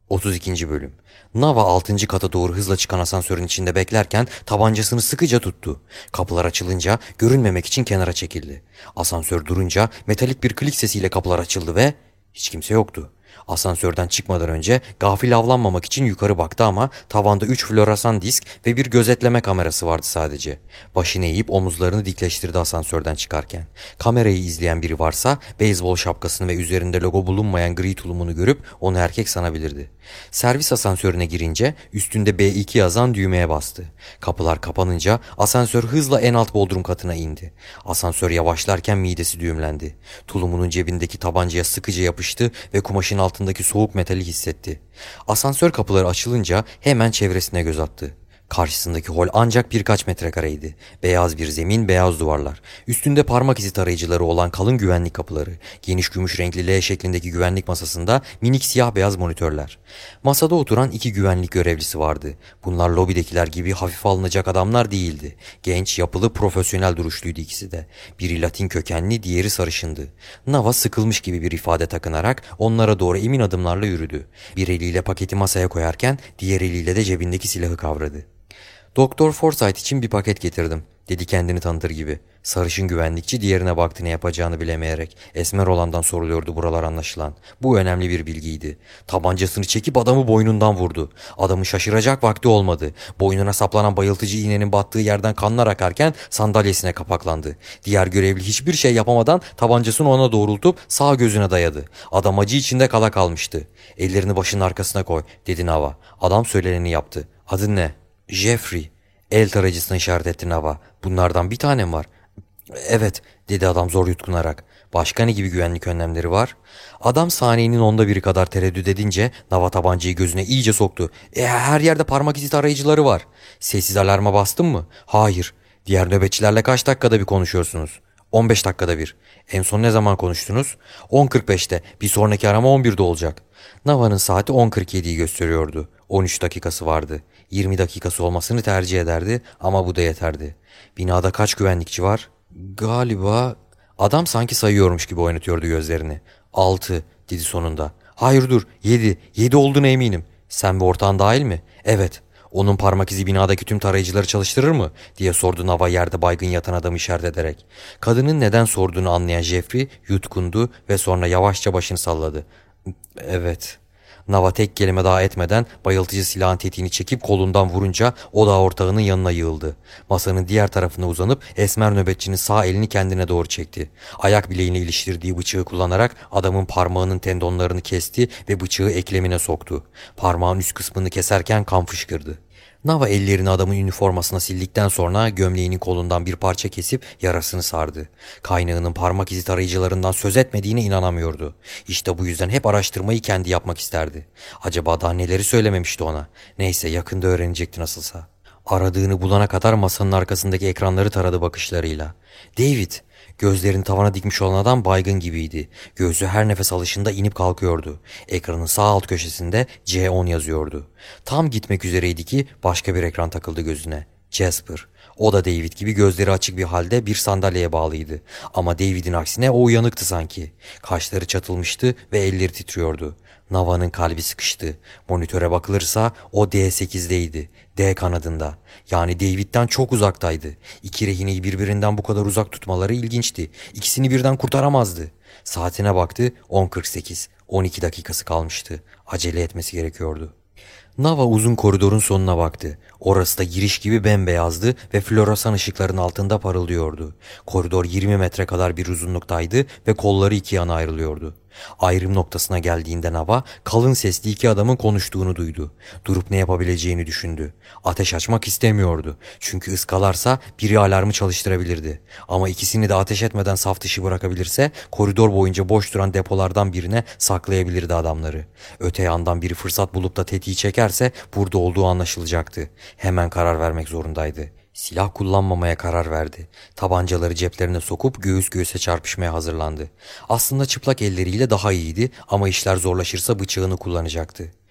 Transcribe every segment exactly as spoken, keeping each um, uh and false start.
otuz ikinci bölüm. Nava altıncı kata doğru hızla çıkan asansörün içinde beklerken tabancasını sıkıca tuttu. Kapılar açılınca görünmemek için kenara çekildi. Asansör durunca metalik bir klik sesiyle kapılar açıldı ve hiç kimse yoktu. Asansörden çıkmadan önce gafil avlanmamak için yukarı baktı ama tavanda üç floresan disk ve bir gözetleme kamerası vardı sadece. Başını eğip omuzlarını dikleştirdi asansörden çıkarken. Kamerayı izleyen biri varsa beyzbol şapkasını ve üzerinde logo bulunmayan gri tulumunu görüp onu erkek sanabilirdi. Servis asansörüne girince üstünde B iki yazan düğmeye bastı. Kapılar kapanınca asansör hızla en alt bodrum katına indi. Asansör yavaşlarken midesi düğümlendi. Tulumunun cebindeki tabancaya sıkıca yapıştı ve kumaşın altındaki soğuk metali hissetti. Asansör kapıları açılınca hemen çevresine göz attı. Karşısındaki hol ancak birkaç metrekareydi. Beyaz bir zemin, beyaz duvarlar. Üstünde parmak izi tarayıcıları olan kalın güvenlik kapıları. Geniş gümüş renkli L şeklindeki güvenlik masasında minik siyah beyaz monitörler. Masada oturan iki güvenlik görevlisi vardı. Bunlar lobidekiler gibi hafife alınacak adamlar değildi. Genç, yapılı, profesyonel duruşluydu ikisi de. Biri Latin kökenli, diğeri sarışındı. Nava sıkılmış gibi bir ifade takınarak onlara doğru emin adımlarla yürüdü. Bir eliyle paketi masaya koyarken diğer eliyle de cebindeki silahı kavradı. Doktor Forsyth için bir paket getirdim, dedi kendini tanıtır gibi. Sarışın güvenlikçi diğerine baktı ne yapacağını bilemeyerek. Esmer olandan soruluyordu buralar anlaşılan. Bu önemli bir bilgiydi. Tabancasını çekip adamı boynundan vurdu. Adamın şaşıracak vakti olmadı. Boynuna saplanan bayıltıcı iğnenin battığı yerden kanlar akarken sandalyesine kapaklandı. Diğer görevli hiçbir şey yapamadan tabancasını ona doğrultup sağ gözüne dayadı. Adam acı içinde kala kalmıştı. Ellerini başının arkasına koy, dedi Nava. Adam söyleneni yaptı. Adın ne? Jeffrey. El tarayıcısına işaret etti Nava. Bunlardan bir tane mi var? Evet, dedi adam zor yutkunarak. Başka ne gibi güvenlik önlemleri var? Adam saniyenin onda biri kadar tereddüt edince Nava tabancayı gözüne iyice soktu. E, her yerde parmak izi tarayıcıları var. Sessiz alarma bastın mı? Hayır. Diğer nöbetçilerle kaç dakikada bir konuşuyorsunuz? on beş dakikada bir. En son ne zaman konuştunuz? on kırk beşte. Bir sonraki arama on birde olacak. Nava'nın saati on kırk yediyi gösteriyordu. on üç dakikası vardı. yirmi dakikası olmasını tercih ederdi ama bu da yeterdi. Binada kaç güvenlikçi var? Galiba... Adam sanki sayıyormuş gibi oynatıyordu gözlerini. Altı, dedi sonunda. Hayır dur, yedi. Yedi olduğuna eminim. Sen ve ortağın dahil mi? Evet. Onun parmak izi binadaki tüm tarayıcıları çalıştırır mı? Diye sordu Nava yerde baygın yatan adamı işaret ederek. Kadının neden sorduğunu anlayan Jeffrey yutkundu ve sonra yavaşça başını salladı. Evet. Nava tek kelime daha etmeden bayıltıcı silahın tetiğini çekip kolundan vurunca o da ortağının yanına yığıldı. Masanın diğer tarafına uzanıp esmer nöbetçinin sağ elini kendine doğru çekti. Ayak bileğine iliştirdiği bıçağı kullanarak adamın parmağının tendonlarını kesti ve bıçağı eklemine soktu. Parmağın üst kısmını keserken kan fışkırdı. Nava ellerini adamın üniformasına sildikten sonra gömleğinin kolundan bir parça kesip yarasını sardı. Kaynağının parmak izi tarayıcılarından söz etmediğine inanamıyordu. İşte bu yüzden hep araştırmayı kendi yapmak isterdi. Acaba daha neleri söylememişti ona? Neyse yakında öğrenecekti nasılsa. Aradığını bulana kadar masanın arkasındaki ekranları taradı bakışlarıyla. David! Gözlerini tavana dikmiş olan adam baygın gibiydi. Göğsü her nefes alışında inip kalkıyordu. Ekranın sağ alt köşesinde C on yazıyordu. Tam gitmek üzereydi ki başka bir ekran takıldı gözüne. Jasper. O da David gibi gözleri açık bir halde bir sandalyeye bağlıydı. Ama David'in aksine o uyanıktı sanki. Kaşları çatılmıştı ve elleri titriyordu. Nava'nın kalbi sıkıştı. Monitöre bakılırsa o D sekizdeydi. D kanadında. Yani David'den çok uzaktaydı. İki rehineyi birbirinden bu kadar uzak tutmaları ilginçti. İkisini birden kurtaramazdı. Saatine baktı. on kırk sekiz. on iki dakikası kalmıştı. Acele etmesi gerekiyordu. Nava uzun koridorun sonuna baktı. Orası da giriş gibi bembeyazdı ve floresan ışıkların altında parıldıyordu. Koridor yirmi metre kadar bir uzunluktaydı ve kolları iki yana ayrılıyordu. Ayrım noktasına geldiğinde Nava kalın sesli iki adamın konuştuğunu duydu. Durup ne yapabileceğini düşündü. Ateş açmak istemiyordu. Çünkü ıskalarsa biri alarmı çalıştırabilirdi. Ama ikisini de ateş etmeden saf dışı bırakabilirse koridor boyunca boş duran depolardan birine saklayabilirdi adamları. Öte yandan biri fırsat bulup da tetiği çekerse burada olduğu anlaşılacaktı. Hemen karar vermek zorundaydı. Silah kullanmamaya karar verdi. Tabancaları ceplerine sokup göğüs göğüse çarpışmaya hazırlandı. Aslında çıplak elleriyle daha iyiydi ama işler zorlaşırsa bıçağını kullanacaktı.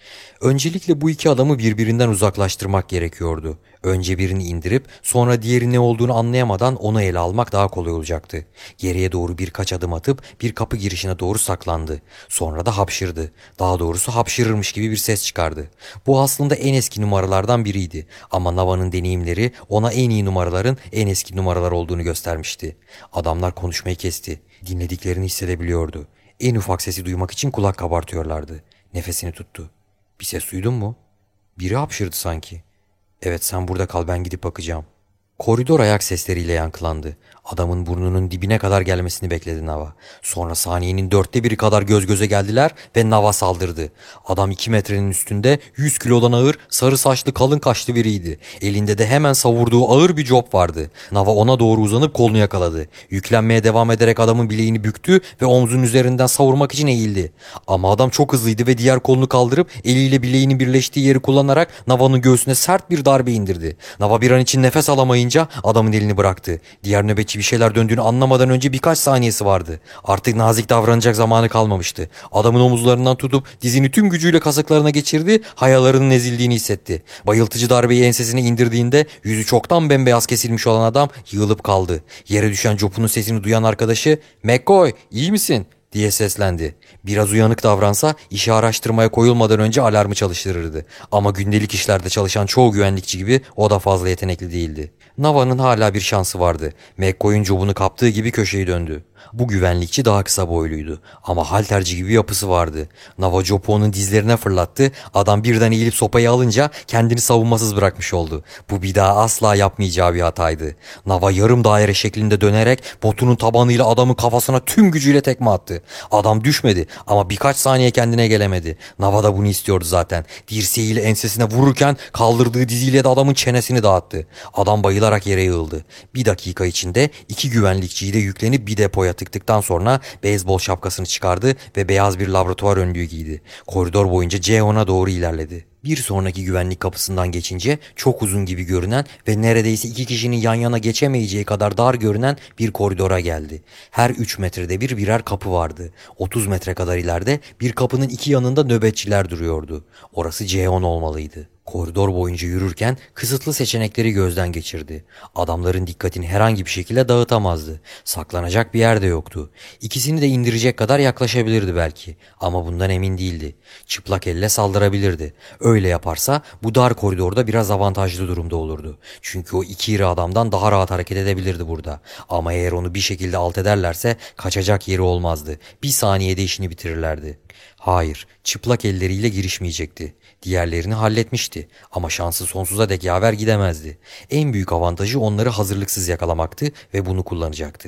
Öncelikle bu iki adamı birbirinden uzaklaştırmak gerekiyordu. Önce birini indirip sonra diğeri ne olduğunu anlayamadan onu ele almak daha kolay olacaktı. Geriye doğru birkaç adım atıp bir kapı girişine doğru saklandı. Sonra da hapşırdı. Daha doğrusu hapşırırmış gibi bir ses çıkardı. Bu aslında en eski numaralardan biriydi. Ama Nava'nın deneyimleri ona en iyi numaraların en eski numaralar olduğunu göstermişti. Adamlar konuşmayı kesti. Dinlediklerini hissedebiliyordu. En ufak sesi duymak için kulak kabartıyorlardı. Nefesini tuttu. Bir ses duydun mu? Biri hapşırdı sanki. Evet, sen burada kal, ben gidip bakacağım. Koridor ayak sesleriyle yankılandı. Adamın burnunun dibine kadar gelmesini bekledi Nava. Sonra saniyenin dörtte biri kadar göz göze geldiler ve Nava saldırdı. Adam iki metrenin üstünde yüz kilodan ağır, sarı saçlı kalın kaşlı biriydi. Elinde de hemen savurduğu ağır bir cop vardı. Nava ona doğru uzanıp kolunu yakaladı. Yüklenmeye devam ederek adamın bileğini büktü ve omzunun üzerinden savurmak için eğildi. Ama adam çok hızlıydı ve diğer kolunu kaldırıp eliyle bileğinin birleştiği yeri kullanarak Nava'nın göğsüne sert bir darbe indirdi. Nava bir an için nefes alamayınca adamın elini bıraktı. Diğer nöbetçi bir şeyler döndüğünü anlamadan önce birkaç saniyesi vardı. Artık nazik davranacak zamanı kalmamıştı. Adamın omuzlarından tutup dizini tüm gücüyle kasıklarına geçirdi, hayalarının ezildiğini hissetti. Bayıltıcı darbeyi ensesine indirdiğinde yüzü çoktan bembeyaz kesilmiş olan adam yığılıp kaldı. Yere düşen Jopu'nun sesini duyan arkadaşı "McCoy, iyi misin?" diye seslendi. Biraz uyanık davransa işi araştırmaya koyulmadan önce alarmı çalıştırırdı. Ama gündelik işlerde çalışan çoğu güvenlikçi gibi o da fazla yetenekli değildi. Nava'nın hala bir şansı vardı. McCoy'un cobunu kaptığı gibi köşeyi döndü. Bu güvenlikçi daha kısa boyluydu ama halterci gibi yapısı vardı. Nava Jopo onun dizlerine fırlattı. Adam birden eğilip sopayı alınca kendini savunmasız bırakmış oldu. Bu bir daha asla yapmayacağı bir hataydı. Nava yarım daire şeklinde dönerek botunun tabanıyla adamın kafasına tüm gücüyle tekme attı. Adam düşmedi ama birkaç saniye kendine gelemedi. Nava da bunu istiyordu zaten. Dirseğiyle ensesine vururken kaldırdığı diziyle de adamın çenesini dağıttı. Adam bayılarak yere yığıldı. Bir dakika içinde iki güvenlikçiyi de yüklenip bir depoya tıktıktan sonra beyzbol şapkasını çıkardı ve beyaz bir laboratuvar önlüğü giydi. Koridor boyunca C on'a doğru ilerledi. Bir sonraki güvenlik kapısından geçince çok uzun gibi görünen ve neredeyse iki kişinin yan yana geçemeyeceği kadar dar görünen bir koridora geldi. Her üç metrede bir birer kapı vardı. otuz metre kadar ileride bir kapının iki yanında nöbetçiler duruyordu. Orası C on olmalıydı. Koridor boyunca yürürken kısıtlı seçenekleri gözden geçirdi. Adamların dikkatini herhangi bir şekilde dağıtamazdı. Saklanacak bir yer de yoktu. İkisini de indirecek kadar yaklaşabilirdi belki. Ama bundan emin değildi. Çıplak elle saldırabilirdi. Öyle yaparsa bu dar koridorda biraz avantajlı durumda olurdu. Çünkü o iki iri adamdan daha rahat hareket edebilirdi burada. Ama eğer onu bir şekilde alt ederlerse kaçacak yeri olmazdı. Bir saniyede işini bitirirlerdi. Hayır, çıplak elleriyle girişmeyecekti. Diğerlerini halletmişti ama şansı sonsuza dek yaver gidemezdi. En büyük avantajı onları hazırlıksız yakalamaktı ve bunu kullanacaktı.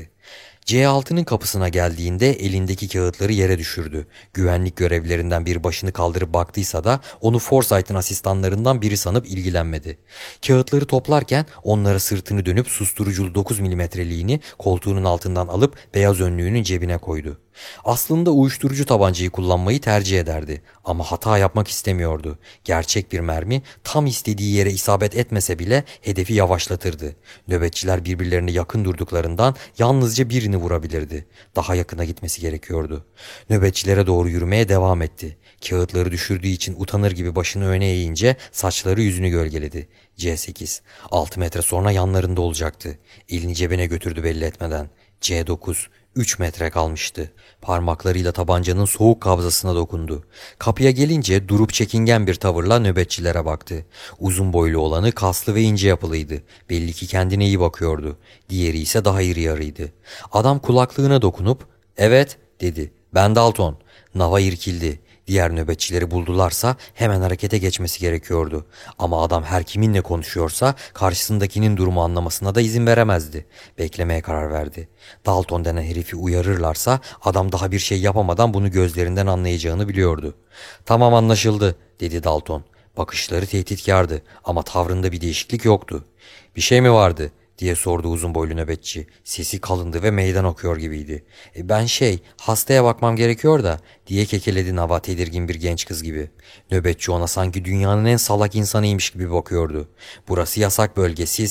C altının kapısına geldiğinde elindeki kağıtları yere düşürdü. Güvenlik görevlilerinden bir başını kaldırıp baktıysa da onu Forsyth'ın asistanlarından biri sanıp ilgilenmedi. Kağıtları toplarken onlara sırtını dönüp susturuculu dokuz milimetreliğini koltuğunun altından alıp beyaz önlüğünün cebine koydu. Aslında uyuşturucu tabancayı kullanmayı tercih ederdi ama hata yapmak istemiyordu. Gerçek bir mermi tam istediği yere isabet etmese bile hedefi yavaşlatırdı. Nöbetçiler birbirlerine yakın durduklarından yalnızca birini vurabilirdi. Daha yakına gitmesi gerekiyordu. Nöbetçilere doğru yürümeye devam etti. Kağıtları düşürdüğü için utanır gibi başını öne eğince saçları yüzünü gölgeledi. C sekiz. altı metre sonra yanlarında olacaktı. Elini cebine götürdü belli etmeden. C dokuz. üç metre kalmıştı. Parmaklarıyla tabancanın soğuk kabzasına dokundu. Kapıya gelince durup çekingen bir tavırla nöbetçilere baktı. Uzun boylu olanı kaslı ve ince yapılıydı. Belli ki kendine iyi bakıyordu. Diğeri ise daha iri yarıydı. Adam kulaklığına dokunup "Evet," dedi. "Ben Dalton." Nava irkildi. Diğer nöbetçileri buldularsa hemen harekete geçmesi gerekiyordu. Ama adam her kiminle konuşuyorsa karşısındakinin durumu anlamasına da izin veremezdi. Beklemeye karar verdi. Dalton denen herifi uyarırlarsa adam daha bir şey yapamadan bunu gözlerinden anlayacağını biliyordu. "Tamam, anlaşıldı," dedi Dalton. Bakışları tehditkardı ama tavrında bir değişiklik yoktu. "Bir şey mi vardı?" diye sordu uzun boylu nöbetçi. Sesi kalındı ve meydan okuyor gibiydi. E, "Ben şey, hastaya bakmam gerekiyor da," diye kekeledi Nava tedirgin bir genç kız gibi. Nöbetçi ona sanki dünyanın en salak insanıymış gibi bakıyordu. "Burası yasak bölge, siz..."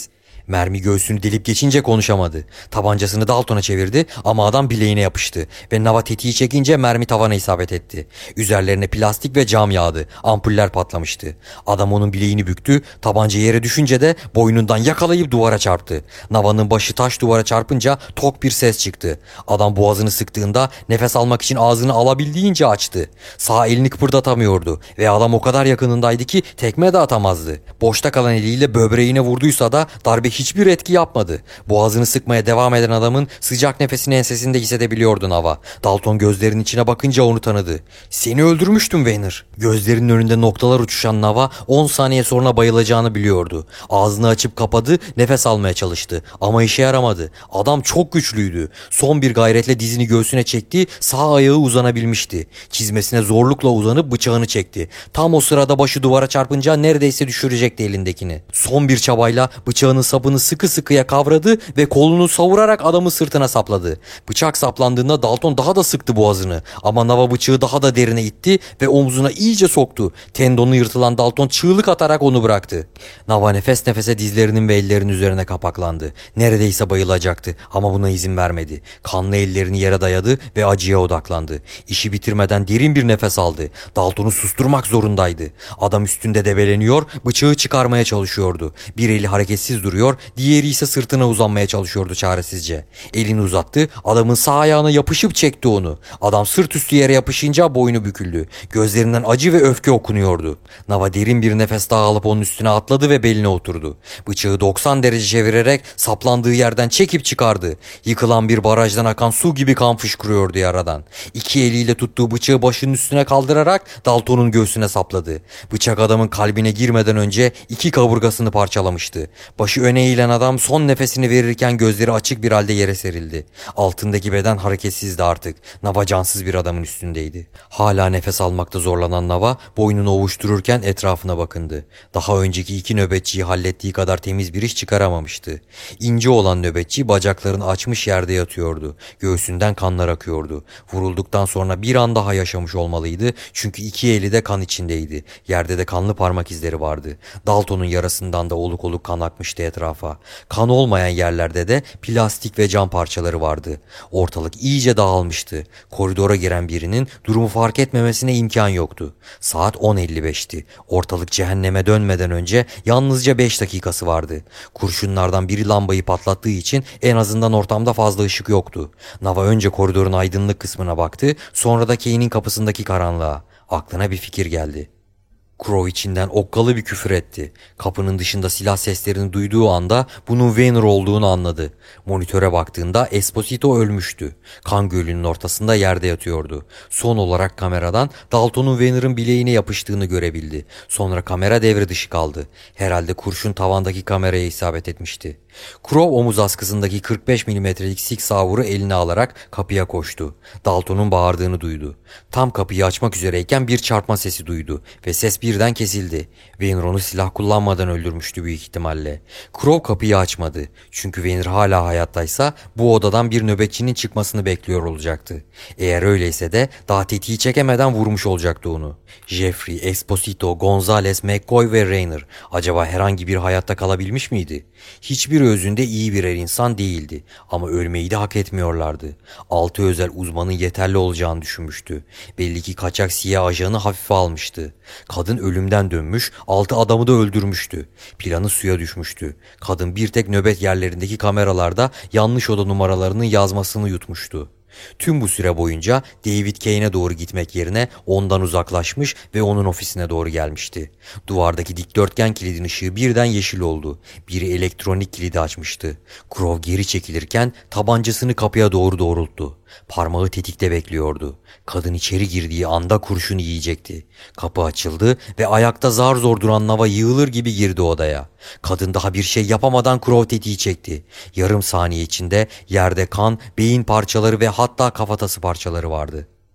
Mermi göğsünü delip geçince konuşamadı. Tabancasını Dalton'a çevirdi ama adam bileğine yapıştı ve Nava tetiği çekince mermi tavana isabet etti. Üzerlerine plastik ve cam yağdı. Ampuller patlamıştı. Adam onun bileğini büktü. Tabanca yere düşünce de boynundan yakalayıp duvara çarptı. Nava'nın başı taş duvara çarpınca tok bir ses çıktı. Adam boğazını sıktığında nefes almak için ağzını alabildiğince açtı. Sağ elini kıpırdatamıyordu ve adam o kadar yakınındaydı ki tekme de atamazdı. Boşta kalan eliyle böbreğine vurduysa da darbe hiçbir etki yapmadı. Boğazını sıkmaya devam eden adamın sıcak nefesini ensesinde hissedebiliyordu Nava. Dalton gözlerinin içine bakınca onu tanıdı. "Seni öldürmüştüm Weiner." Gözlerinin önünde noktalar uçuşan Nava on saniye sonra bayılacağını biliyordu. Ağzını açıp kapadı, nefes almaya çalıştı ama işe yaramadı. Adam çok güçlüydü. Son bir gayretle dizini göğsüne çekti, sağ ayağı uzanabilmişti. Çizmesine zorlukla uzanıp bıçağını çekti. Tam o sırada başı duvara çarpınca neredeyse düşürecekti elindekini. Son bir çabayla bıçağının sapını sıkı sıkıya kavradı ve kolunu savurarak adamın sırtına sapladı. Bıçak saplandığında Dalton daha da sıktı boğazını ama Nava bıçağı daha da derine itti ve omzuna iyice soktu. Tendonu yırtılan Dalton çığlık atarak onu bıraktı. Nava nefes nefese dizlerinin ve ellerinin üzerine kapaklandı. Neredeyse bayılacaktı ama buna izin vermedi. Kanlı ellerini yere dayadı ve acıya odaklandı. İşi bitirmeden derin bir nefes aldı. Dalton'u susturmak zorundaydı. Adam üstünde debeleniyor, bıçağı çıkarmaya çalışıyordu. Bir eli hareketsiz duruyor, diğeri ise sırtına uzanmaya çalışıyordu çaresizce. Elini uzattı, adamın sağ ayağına yapışıp çekti onu. Adam sırt üstü yere yapışınca boynu büküldü. Gözlerinden acı ve öfke okunuyordu. Nava derin bir nefes daha alıp onun üstüne atladı ve beline oturdu. Bıçağı doksan derece çevirerek saplandığı yerden çekip çıkardı. Yıkılan bir barajdan akan su gibi kan fışkırıyordu yaradan. İki eliyle tuttuğu bıçağı başının üstüne kaldırarak Dalton'un göğsüne sapladı. Bıçak adamın kalbine girmeden önce iki kaburgasını parçalamıştı. Başı öne eğilen adam son nefesini verirken gözleri açık bir halde yere serildi. Altındaki beden hareketsizdi artık. Nava cansız bir adamın üstündeydi. Hala nefes almakta zorlanan Nava boynunu ovuştururken etrafına bakındı. Daha önceki iki nöbetçiyi hallettiği kadar temiz bir iş çıkaramamıştı. İnce olan nöbetçi bacaklarını açmış yerde yatıyordu. Göğsünden kanlar akıyordu. Vurulduktan sonra bir an daha yaşamış olmalıydı çünkü iki eli de kan içindeydi. Yerde de kanlı parmak izleri vardı. Dalton'un yarasından da oluk oluk kan akmıştı etrafa. Kan olmayan yerlerde de plastik ve cam parçaları vardı. Ortalık iyice dağılmıştı. Koridora giren birinin durumu fark etmemesine imkan yoktu. Saat on elli beşti. Ortalık cehenneme dönmeden önce yalnızca beş dakikası vardı. Kurşunlardan biri lambayı patlattığı için en azından ortamda fazla ışık yoktu. Nava önce koridorun aydınlık kısmına baktı, sonra da Kane'in kapısındaki karanlığa. Aklına bir fikir geldi. Crow içinden okkalı bir küfür etti. Kapının dışında silah seslerini duyduğu anda bunun Weiner olduğunu anladı. Monitöre baktığında Esposito ölmüştü. Kan gölünün ortasında yerde yatıyordu. Son olarak kameradan Dalton'un Weiner'ın bileğine yapıştığını görebildi. Sonra kamera devre dışı kaldı. Herhalde kurşun tavandaki kameraya isabet etmişti. Crow omuz askısındaki kırk beş milimetrelik Sig Sauer'ı eline alarak kapıya koştu. Dalton'un bağırdığını duydu. Tam kapıyı açmak üzereyken bir çarpma sesi duydu ve ses birden kesildi. Weiner onu silah kullanmadan öldürmüştü büyük ihtimalle. Crow kapıyı açmadı. Çünkü Weiner hala hayattaysa bu odadan bir nöbetçinin çıkmasını bekliyor olacaktı. Eğer öyleyse de daha tetiği çekemeden vurmuş olacaktı onu. Jeffrey, Esposito, Gonzalez, McCoy ve Rayner acaba herhangi bir hayatta kalabilmiş miydi? Hiçbir özünde iyi birer insan değildi ama ölmeyi de hak etmiyorlardı. Altı özel uzmanın yeterli olacağını düşünmüştü. Belli ki kaçak siyah ajanı hafife almıştı. Kadın ölümden dönmüş, altı adamı da öldürmüştü. Planı suya düşmüştü. Kadın bir tek nöbet yerlerindeki kameralarda yanlış oda numaralarının yazmasını yutmuştu. Tüm bu süre boyunca David Kane'e doğru gitmek yerine ondan uzaklaşmış ve onun ofisine doğru gelmişti. Duvardaki dikdörtgen kilidin ışığı birden yeşil oldu. Biri elektronik kilidi açmıştı. Crow geri çekilirken tabancasını kapıya doğru doğrulttu. Parmağı tetikte bekliyordu. Kadın içeri girdiği anda kurşun yiyecekti. Kapı açıldı ve ayakta zar zor duran Nava yığılır gibi girdi odaya. Kadın daha bir şey yapamadan Crow tetiği çekti. Yarım saniye içinde yerde kan, beyin parçaları ve hatta kafatası parçaları vardı.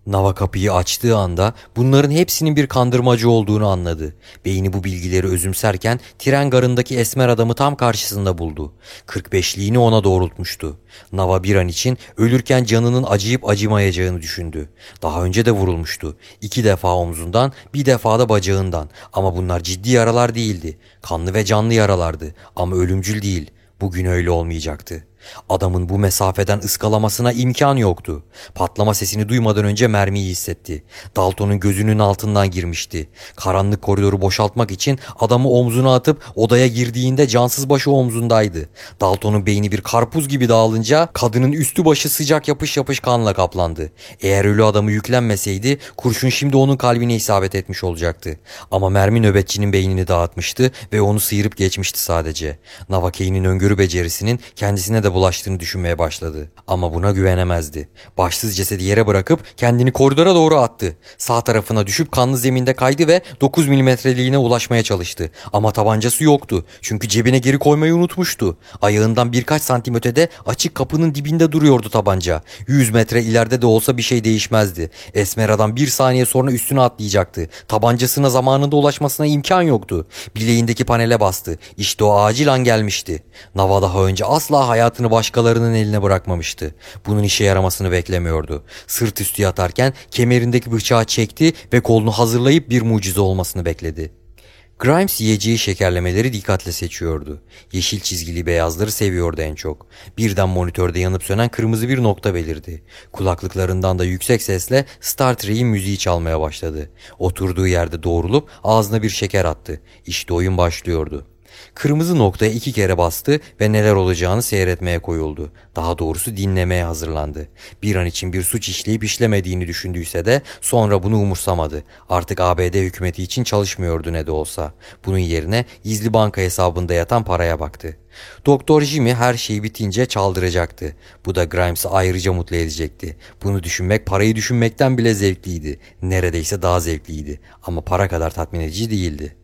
Nava kapıyı açtığı anda bunların hepsinin bir kandırmacı olduğunu anladı. Beyni bu bilgileri özümserken tren garındaki esmer adamı tam karşısında buldu. kırk beşliğini ona doğrultmuştu. Nava bir an için ölürken canının acıyıp acımayacağını düşündü. Daha önce de vurulmuştu. İki defa omzundan, bir defa da bacağından. Ama bunlar ciddi yaralar değildi. Kanlı ve canlı yaralardı ama ölümcül değil. Bugün öyle olmayacaktı. Adamın bu mesafeden ıskalamasına imkan yoktu. Patlama sesini duymadan önce mermiyi hissetti. Dalton'un gözünün altından girmişti. Karanlık koridoru boşaltmak için adamı omzuna atıp odaya girdiğinde cansız başı omzundaydı. Dalton'un beyni bir karpuz gibi dağılınca kadının üstü başı sıcak yapış yapış kanla kaplandı. Eğer ölü adamı yüklenmeseydi kurşun şimdi onun kalbine isabet etmiş olacaktı. Ama mermi nöbetçinin beynini dağıtmıştı ve onu sıyırıp geçmişti sadece. Navakey'nin öngörü becerisinin kendisine de bulaştığını düşünmeye başladı. Ama buna güvenemezdi. Başsız cesedi yere bırakıp kendini koridora doğru attı. Sağ tarafına düşüp kanlı zeminde kaydı ve dokuz milimetreliğine ulaşmaya çalıştı. Ama tabancası yoktu. Çünkü cebine geri koymayı unutmuştu. Ayağından birkaç santim ötede açık kapının dibinde duruyordu tabanca. yüz metre ileride de olsa bir şey değişmezdi. Esmer adam bir saniye sonra üstüne atlayacaktı. Tabancasına zamanında ulaşmasına imkan yoktu. Bileğindeki panele bastı. İşte o acil an gelmişti. Nava daha önce asla hayatını başkalarının eline bırakmamıştı. Bunun işe yaramasını beklemiyordu. Sırt üstü yatarken kemerindeki bıçağı çekti ve kolunu hazırlayıp bir mucize olmasını bekledi. Grimes yiyeceği şekerlemeleri dikkatle seçiyordu. Yeşil çizgili beyazları seviyordu en çok. Birden monitörde yanıp sönen kırmızı bir nokta belirdi. Kulaklıklarından da yüksek sesle Star Trek'in müziği çalmaya başladı. Oturduğu yerde doğrulup ağzına bir şeker attı. İşte oyun başlıyordu. Kırmızı noktaya iki kere bastı ve neler olacağını seyretmeye koyuldu. Daha doğrusu dinlemeye hazırlandı. Bir an için bir suç işleyip işlemediğini düşündüyse de sonra bunu umursamadı. Artık A B D hükümeti için çalışmıyordu ne de olsa. Bunun yerine gizli banka hesabında yatan paraya baktı. Doktor Jimmy her şey bitince çaldıracaktı. Bu da Grimes'ı ayrıca mutlu edecekti. Bunu düşünmek parayı düşünmekten bile zevkliydi. Neredeyse daha zevkliydi. Ama para kadar tatmin edici değildi.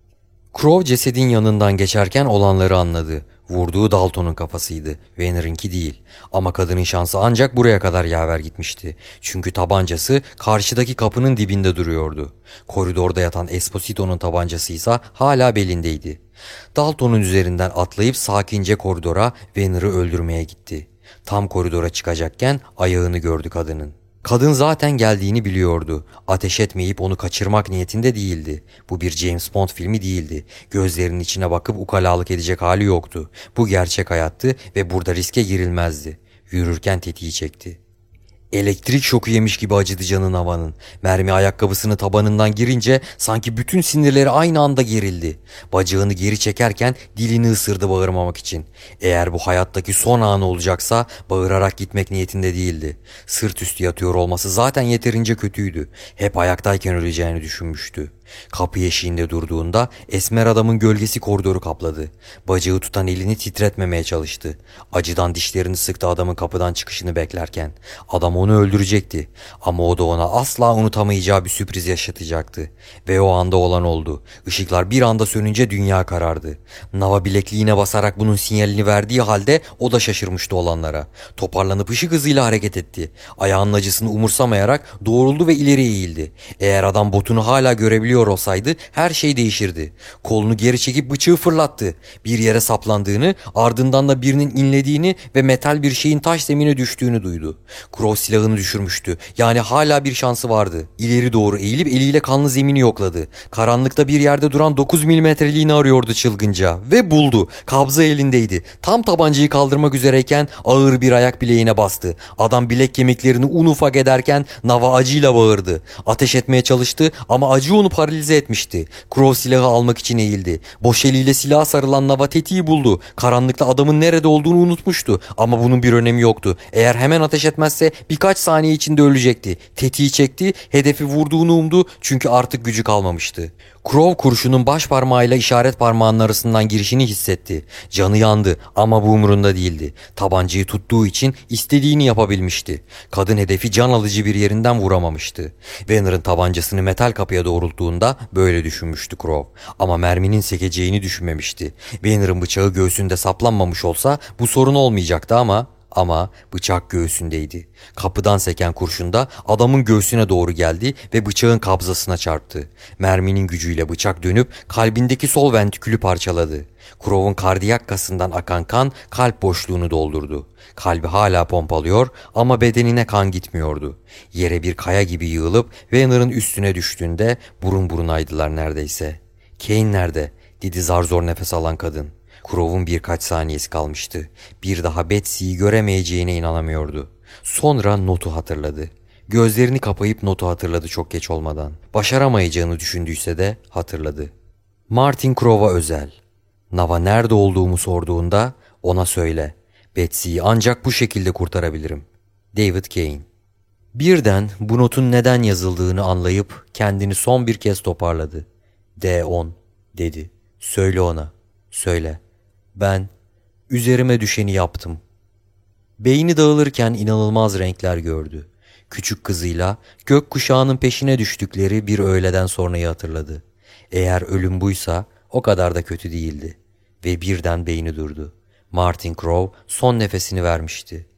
Crow cesedin yanından geçerken olanları anladı. Vurduğu Dalton'un kafasıydı. Wener'inki değil. Ama kadının şansı ancak buraya kadar yaver gitmişti. Çünkü tabancası karşıdaki kapının dibinde duruyordu. Koridorda yatan Esposito'nun tabancası ise hala belindeydi. Dalton'un üzerinden atlayıp sakince koridora Wener'ı öldürmeye gitti. Tam koridora çıkacakken ayağını gördü kadının. Kadın zaten geldiğini biliyordu. Ateş etmeyip onu kaçırmak niyetinde değildi. Bu bir James Bond filmi değildi. Gözlerinin içine bakıp ukalalık edecek hali yoktu. Bu gerçek hayattı ve burada riske girilmezdi. Yürürken tetiği çekti. Elektrik şoku yemiş gibi acıdı canı Nava'nın. Mermi ayakkabısını tabanından girince sanki bütün sinirleri aynı anda gerildi. Bacağını geri çekerken dilini ısırdı bağırmamak için. Eğer bu hayattaki son anı olacaksa bağırarak gitmek niyetinde değildi. Sırt üstü yatıyor olması zaten yeterince kötüydü. Hep ayaktayken öleceğini düşünmüştü. Kapı eşiğinde durduğunda esmer adamın gölgesi koridoru kapladı. Bacağı tutan elini titretmemeye çalıştı. Acıdan dişlerini sıktı adamın kapıdan çıkışını beklerken. Adam onu öldürecekti. Ama o da ona asla unutamayacağı bir sürpriz yaşatacaktı. Ve o anda olan oldu. Işıklar bir anda sönünce dünya karardı. Nava bilekliğine basarak bunun sinyalini verdiği halde o da şaşırmıştı olanlara. Toparlanıp ışık hızıyla hareket etti. Ayağının acısını umursamayarak doğruldu ve ileri eğildi. Eğer adam botunu hala görebiliyor olsaydı her şey değişirdi. Kolunu geri çekip bıçağı fırlattı. Bir yere saplandığını, ardından da birinin inlediğini ve metal bir şeyin taş zemine düştüğünü duydu. Crow silahını düşürmüştü. Yani hala bir şansı vardı. İleri doğru eğilip eliyle kanlı zemini yokladı. Karanlıkta bir yerde duran dokuz milimetreliğini arıyordu çılgınca ve buldu. Kabza elindeydi. Tam tabancayı kaldırmak üzereyken ağır bir ayak bileğine bastı. Adam bilek kemiklerini un ufak ederken Nava acıyla bağırdı. Ateş etmeye çalıştı ama acı onu paralize etmişti. Crow silahı almak için eğildi. Boş eliyle silaha sarılan Nava tetiği buldu. Karanlıkta adamın nerede olduğunu unutmuştu. Ama bunun bir önemi yoktu. Eğer hemen ateş etmezse birkaç saniye içinde ölecekti. Tetiği çekti, hedefi vurduğunu umdu çünkü artık gücü kalmamıştı. Crow kurşunun baş parmağıyla işaret parmağının arasından girişini hissetti. Canı yandı ama bu umurunda değildi. Tabancayı tuttuğu için istediğini yapabilmişti. Kadın hedefi can alıcı bir yerinden vuramamıştı. Wener'ın tabancasını metal kapıya doğrulttuğunda böyle düşünmüştü Crow. Ama merminin sekeceğini düşünmemişti. Wener'ın bıçağı göğsünde saplanmamış olsa bu sorun olmayacaktı ama Ama bıçak göğsündeydi. Kapıdan seken kurşun da adamın göğsüne doğru geldi ve bıçağın kabzasına çarptı. Merminin gücüyle bıçak dönüp kalbindeki sol ventrikülü parçaladı. Crow'un kardiyak kasından akan kan kalp boşluğunu doldurdu. Kalbi hala pompalıyor ama bedenine kan gitmiyordu. Yere bir kaya gibi yığılıp Vanner'ın üstüne düştüğünde burun burunaydılar neredeyse. "Kane nerede?" dedi zar zor nefes alan kadın. Crow'un birkaç saniyesi kalmıştı. Bir daha Betsy'yi göremeyeceğine inanamıyordu. Sonra notu hatırladı. Gözlerini kapayıp notu hatırladı çok geç olmadan. Başaramayacağını düşündüyse de hatırladı. Martin Crow'a özel. Nava nerede olduğumu sorduğunda ona söyle. Betsy'yi ancak bu şekilde kurtarabilirim. David Kane. Birden bu notun neden yazıldığını anlayıp kendini son bir kez toparladı. D on dedi. Söyle ona. Söyle. Ben üzerime düşeni yaptım. Beyni dağılırken inanılmaz renkler gördü. Küçük kızıyla gökkuşağının peşine düştükleri bir öğleden sonrayı hatırladı. Eğer ölüm buysa o kadar da kötü değildi. Ve birden beyni durdu. Martin Crowe son nefesini vermişti.